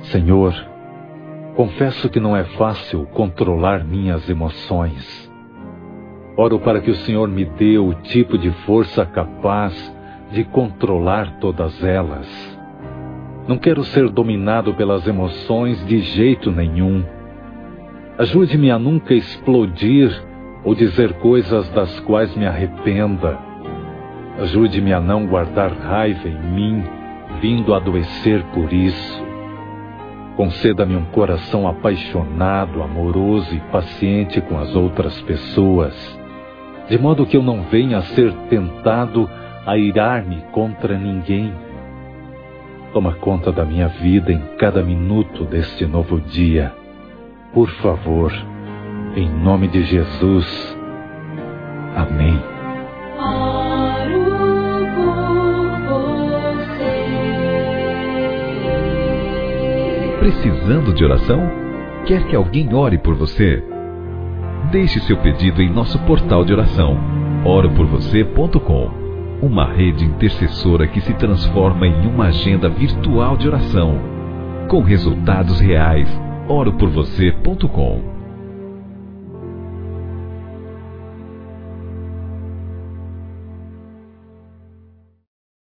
Senhor, confesso que não é fácil controlar minhas emoções. Oro para que o Senhor me dê o tipo de força capaz de controlar todas elas. Não quero ser dominado pelas emoções de jeito nenhum. Ajude-me a nunca explodir ou dizer coisas das quais me arrependa. Ajude-me a não guardar raiva em mim, vindo a adoecer por isso. Conceda-me um coração apaixonado, amoroso e paciente com as outras pessoas, de modo que eu não venha a ser tentado a irar-me contra ninguém. Toma conta da minha vida em cada minuto deste novo dia. Por favor, em nome de Jesus. Amém. Precisando de oração? Quer que alguém ore por você? Deixe seu pedido em nosso portal de oração, oroporvocê.com, uma rede intercessora que se transforma em uma agenda virtual de oração, com resultados reais. oroporvocê.com